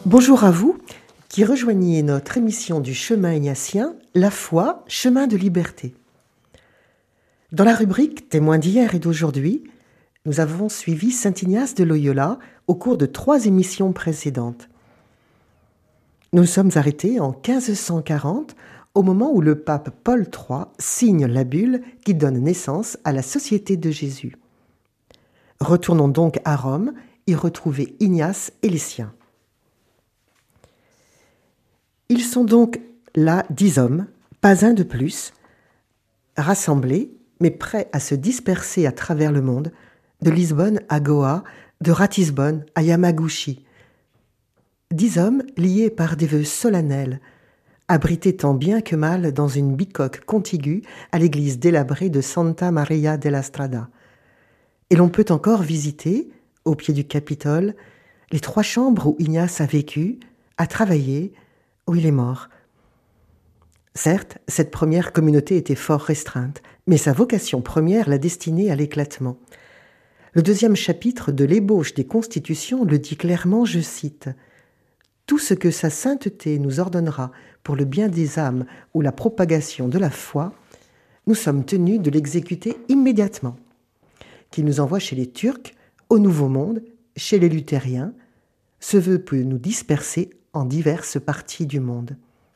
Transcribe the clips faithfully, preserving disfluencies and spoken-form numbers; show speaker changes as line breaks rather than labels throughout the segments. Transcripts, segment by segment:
Bonjour à vous qui rejoignez notre émission du chemin ignatien, La foi, chemin de liberté. Dans la rubrique Témoins d'hier et d'aujourd'hui, nous avons suivi saint Ignace de Loyola au cours de trois émissions précédentes. Nous nous sommes arrêtés en quinze cent quarante, au moment où le pape Paul trois signe la bulle qui donne naissance à la Société de Jésus. Retournons donc à Rome y retrouver Ignace et les siens. Ils sont donc là dix hommes, pas un de plus, rassemblés, mais prêts à se disperser à travers le monde, de Lisbonne à Goa, de Ratisbonne à Yamaguchi. Dix hommes liés par des vœux solennels, abrités tant bien que mal dans une bicoque contiguë à l'église délabrée de Santa Maria della Strada. Et l'on peut encore visiter, au pied du Capitole, les trois chambres où Ignace a vécu, a travaillé, où il est mort. Certes, cette première communauté était fort restreinte, mais sa vocation première l'a destinée à l'éclatement. Le deuxième chapitre de l'ébauche des Constitutions le dit clairement, je cite, « Tout ce que sa sainteté nous ordonnera pour le bien des âmes ou la propagation de la foi, nous sommes tenus de l'exécuter immédiatement. Qu'il nous envoie chez les Turcs, au Nouveau Monde, chez les luthériens, ce vœu peut nous disperser en diverses parties du monde. »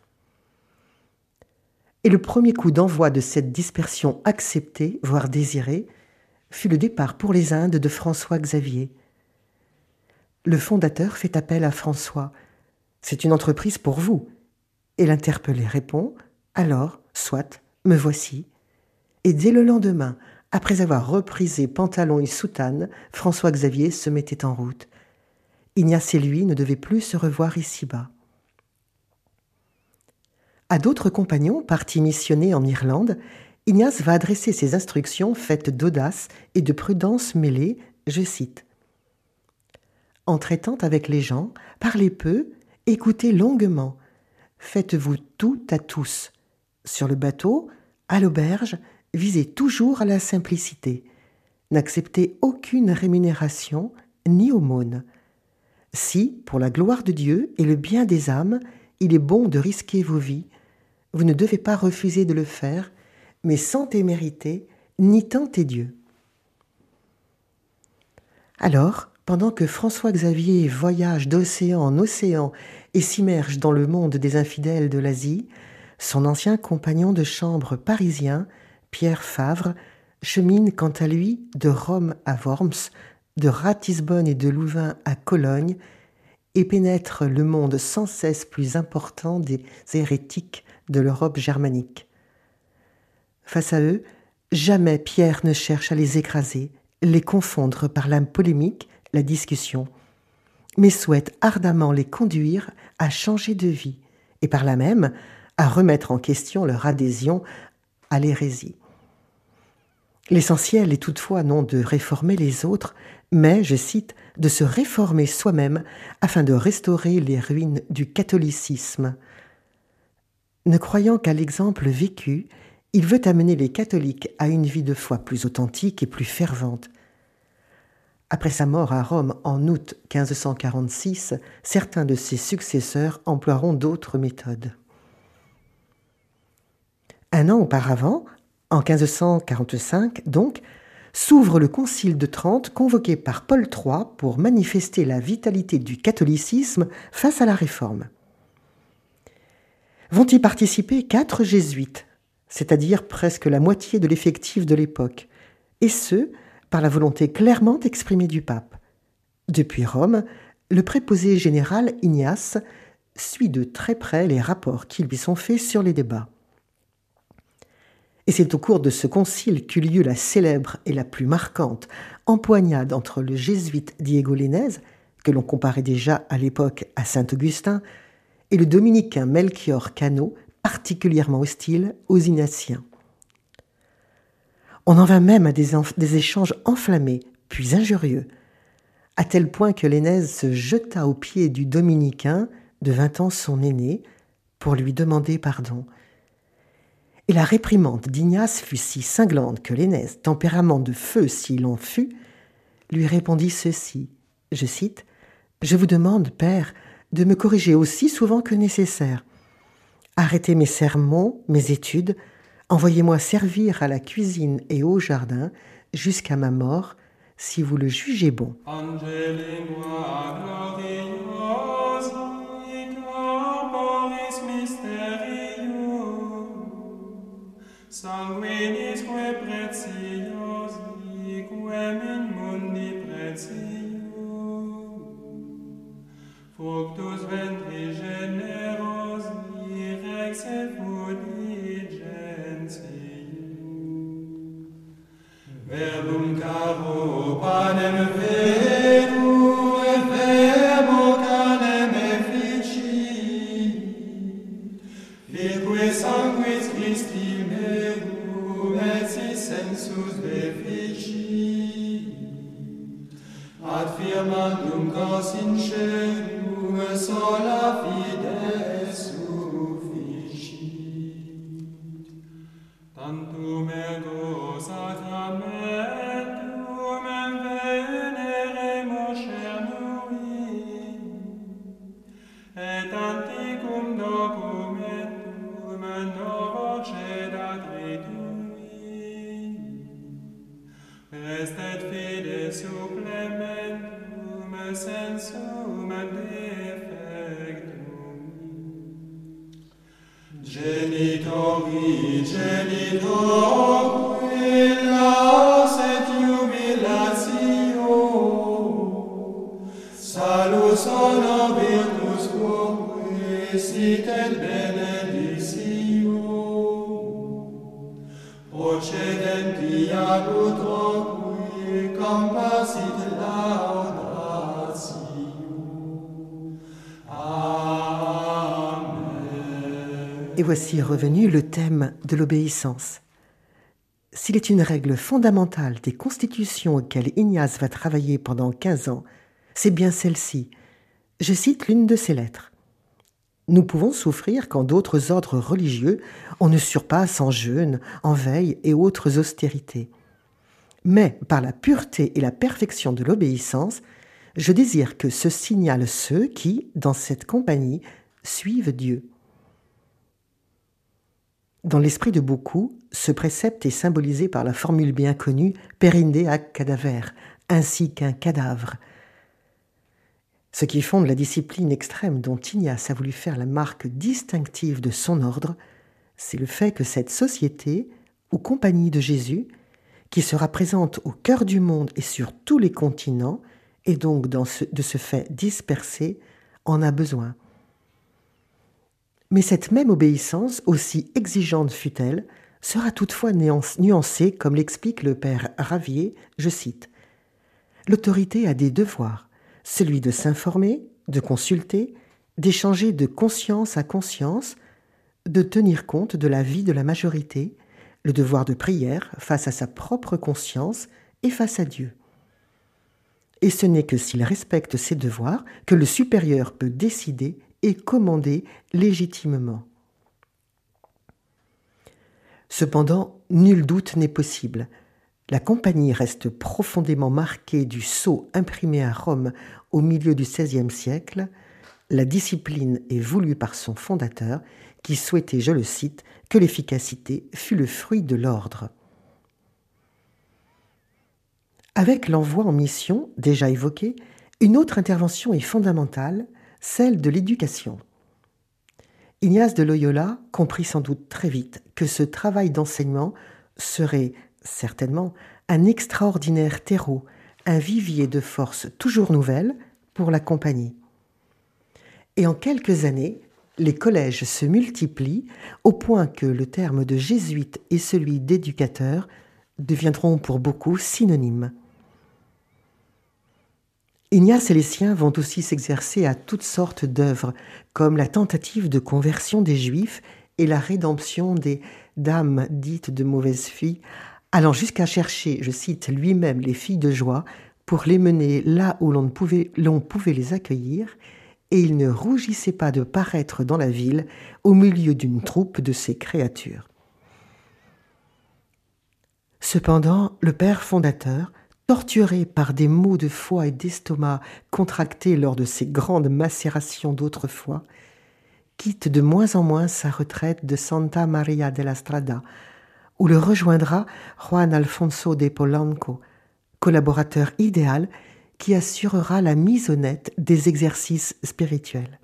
Et le premier coup d'envoi de cette dispersion acceptée, voire désirée, fut le départ pour les Indes de François Xavier. Le fondateur fait appel à François. « C'est une entreprise pour vous. » Et l'interpellé répond « Alors, soit, me voici. » Et dès le lendemain, après avoir reprisé pantalon et soutane, François Xavier se mettait en route. Ignace et lui ne devaient plus se revoir ici-bas. À d'autres compagnons partis missionner en Irlande, Ignace va adresser ses instructions faites d'audace et de prudence mêlée, je cite. « En traitant avec les gens, parlez peu, écoutez longuement. Faites-vous tout à tous. Sur le bateau, à l'auberge, visez toujours à la simplicité. N'acceptez aucune rémunération ni aumône. Si, pour la gloire de Dieu et le bien des âmes, il est bon de risquer vos vies, vous ne devez pas refuser de le faire, mais sans témérité, ni tenter Dieu. » Alors, pendant que François Xavier voyage d'océan en océan et s'immerge dans le monde des infidèles de l'Asie, son ancien compagnon de chambre parisien, Pierre Favre, chemine quant à lui de Rome à Worms, de Ratisbonne et de Louvain à Cologne, et pénètre le monde sans cesse plus important des hérétiques de l'Europe germanique. Face à eux, jamais Pierre ne cherche à les écraser, les confondre par la polémique, la discussion, mais souhaite ardemment les conduire à changer de vie, et par là même à remettre en question leur adhésion à l'hérésie. L'essentiel est toutefois non de réformer les autres, mais, je cite, de se réformer soi-même afin de restaurer les ruines du catholicisme. Ne croyant qu'à l'exemple vécu, il veut amener les catholiques à une vie de foi plus authentique et plus fervente. Après sa mort à Rome en août quinze cent quarante-six, certains de ses successeurs emploieront d'autres méthodes. Un an auparavant, en quinze cent quarante-cinq donc, s'ouvre le Concile de Trente convoqué par Paul trois pour manifester la vitalité du catholicisme face à la Réforme. Vont y participer quatre jésuites, c'est-à-dire presque la moitié de l'effectif de l'époque, et ce, par la volonté clairement exprimée du pape. Depuis Rome, le préposé général Ignace suit de très près les rapports qui lui sont faits sur les débats. Et c'est au cours de ce concile qu'eut lieu la célèbre et la plus marquante empoignade entre le jésuite Diego Lainez, que l'on comparait déjà à l'époque à saint Augustin, et le dominicain Melchior Cano, particulièrement hostile aux ignatiens. On en vint même à des, enf- des échanges enflammés, puis injurieux, à tel point que Lainez se jeta aux pieds du dominicain, de vingt ans son aîné, pour lui demander pardon. Et la réprimande d'Ignace fut si cinglante que Lainez, tempérament de feu s'il en fut, lui répondit ceci, je cite, « Je vous demande, Père, de me corriger aussi souvent que nécessaire. Arrêtez mes sermons, mes études, envoyez-moi servir à la cuisine et au jardin jusqu'à ma mort, si vous le jugez bon.
Sanguinisque preciosi, quem in mundi precium, fructus ventri generosi, rex effuligentium. Verbum caro panem verum, et verbo canem efficit, lique sanguis Christi merum, et si sensus deficit, ad firmandum cos in celum, sola fide sufficit. Tantum ergo sacramentum veneremo cernui, et anticum documentum novo cedat ritui, restet fide supplementum sensum defectum. Genitori, genitori, laus et jubilatio, salus honor virtus quoque, sit et benedictio, procedenti ad utroque, compassit laudatio.
Et voici revenu le thème de l'obéissance. S'il est une règle fondamentale des constitutions auxquelles Ignace va travailler pendant quinze ans, c'est bien celle-ci. Je cite l'une de ses lettres. « Nous pouvons souffrir quand d'autres ordres religieux on ne surpasse en jeûne, en veille et autres austérités. Mais par la pureté et la perfection de l'obéissance, je désire que se signalent ceux qui, dans cette compagnie, suivent Dieu. » Dans l'esprit de beaucoup, ce précepte est symbolisé par la formule bien connue « perinde ac cadaver », ainsi qu'un cadavre. Ce qui fonde la discipline extrême dont Ignace a voulu faire la marque distinctive de son ordre, c'est le fait que cette société, ou compagnie de Jésus, qui sera présente au cœur du monde et sur tous les continents, et donc dans ce, de ce fait dispersée, en a besoin. Mais cette même obéissance, aussi exigeante fût-elle, sera toutefois nuancée, comme l'explique le père Ravier, je cite. « L'autorité a des devoirs, celui de s'informer, de consulter, d'échanger de conscience à conscience, de tenir compte de la vie de la majorité, le devoir de prière face à sa propre conscience et face à Dieu. Et ce n'est que s'il respecte ses devoirs que le supérieur peut décider et commander légitimement. Cependant, nul doute n'est possible. La compagnie reste profondément marquée du sceau imprimé à Rome au milieu du seizième siècle. La discipline est voulue par son fondateur, qui souhaitait, je le cite, que l'efficacité fût le fruit de l'ordre. Avec l'envoi en mission, déjà évoqué, une autre intervention est fondamentale, celle de l'éducation. Ignace de Loyola comprit sans doute très vite que ce travail d'enseignement serait certainement un extraordinaire terreau, un vivier de forces toujours nouvelles pour la compagnie. Et en quelques années, les collèges se multiplient au point que le terme de jésuite et celui d'éducateur deviendront pour beaucoup synonymes. Ignace et les siens vont aussi s'exercer à toutes sortes d'œuvres, comme la tentative de conversion des Juifs et la rédemption des dames dites de mauvaise fille, allant jusqu'à chercher, je cite lui-même, les filles de joie pour les mener là où l'on pouvait, l'on pouvait les accueillir, et il ne rougissait pas de paraître dans la ville au milieu d'une troupe de ces créatures. Cependant, le père fondateur, torturé par des maux de foie et d'estomac contractés lors de ces grandes macérations d'autrefois, quitte de moins en moins sa retraite de Santa Maria de la Strada, où le rejoindra Juan Alfonso de Polanco, collaborateur idéal qui assurera la mise au net des exercices spirituels.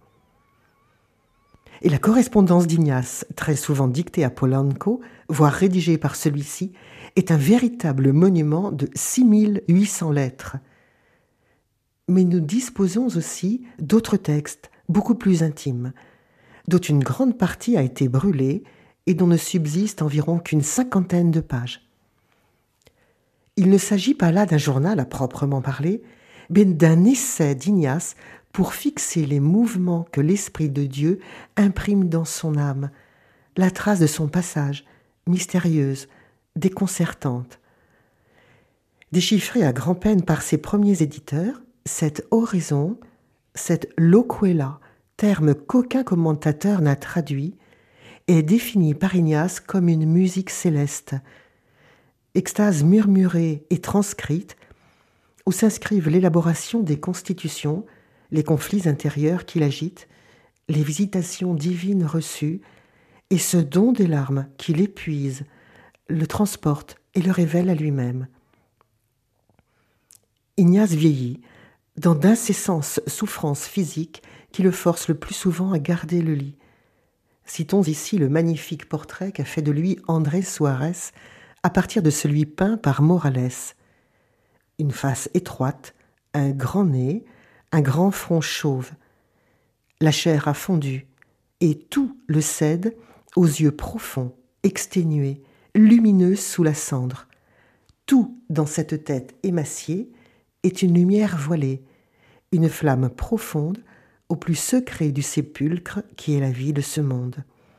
Et la correspondance d'Ignace, très souvent dictée à Polanco, voire rédigée par celui-ci, est un véritable monument de six mille huit cents lettres. Mais nous disposons aussi d'autres textes, beaucoup plus intimes, dont une grande partie a été brûlée et dont ne subsiste environ qu'une cinquantaine de pages. Il ne s'agit pas là d'un journal à proprement parler, mais d'un essai d'Ignace pour fixer les mouvements que l'Esprit de Dieu imprime dans son âme, la trace de son passage, mystérieuse, déconcertante. Déchiffrée à grand-peine par ses premiers éditeurs, cette oraison, cette loquela, terme qu'aucun commentateur n'a traduit, est définie par Ignace comme une musique céleste, extase murmurée et transcrite, où s'inscrivent l'élaboration des constitutions, les conflits intérieurs qui l'agitent, les visitations divines reçues, et ce don des larmes qui l'épuise, le transporte et le révèle à lui-même. Ignace vieillit dans d'incessantes souffrances physiques qui le forcent le plus souvent à garder le lit. Citons ici le magnifique portrait qu'a fait de lui Andrés Suárez à partir de celui peint par Morales. Une face étroite, un grand nez, un grand front chauve. La chair a fondu, et tout le cède aux yeux profonds, exténués, lumineux sous la cendre. Tout dans cette tête émaciée est une lumière voilée, une flamme profonde au plus secret du sépulcre qui est la vie de ce monde.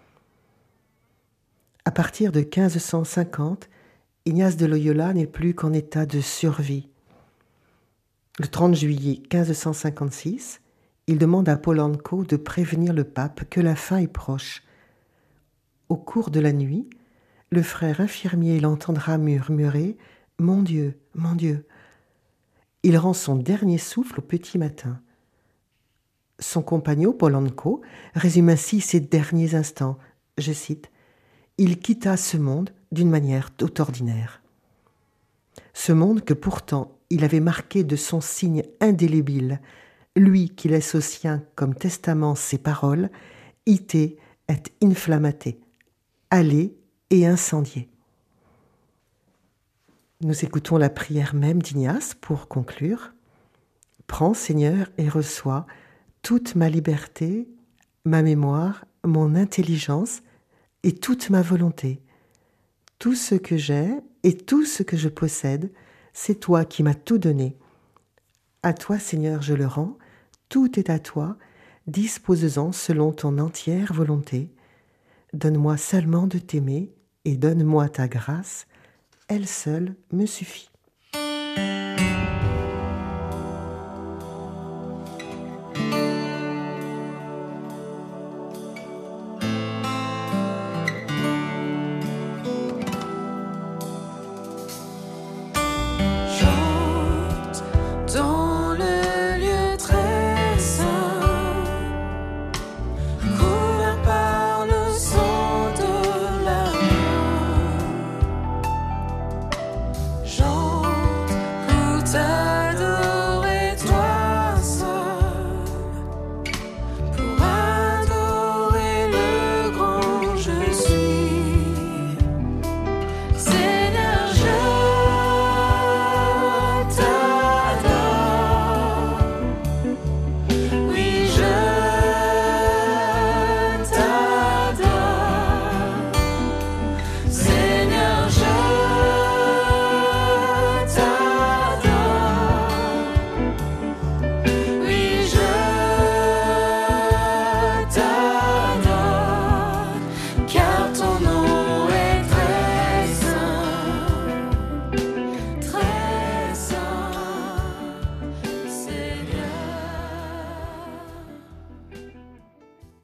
À partir de quinze cent cinquante, Ignace de Loyola n'est plus qu'en état de survie. Le trente juillet quinze cent cinquante-six, il demande à Polanco de prévenir le pape que la fin est proche. Au cours de la nuit, le frère infirmier l'entendra murmurer « Mon Dieu, mon Dieu ». Il rend son dernier souffle au petit matin. Son compagnon Polanco résume ainsi ses derniers instants. Je cite « Il quitta ce monde d'une manière tout ordinaire. » Ce monde que pourtant il avait marqué de son signe indélébile, lui qui laisse au sien comme testament ses paroles « Ite et inflammate », aller et incendier. Nous écoutons la prière même d'Ignace pour conclure. « Prends, Seigneur, et reçois toute ma liberté, ma mémoire, mon intelligence et toute ma volonté. Tout ce que j'ai et tout ce que je possède, c'est toi qui m'as tout donné. À toi, Seigneur, je le rends, tout est à toi, dispose-en selon ton entière volonté. Donne-moi seulement de t'aimer et donne-moi ta grâce, elle seule me suffit. »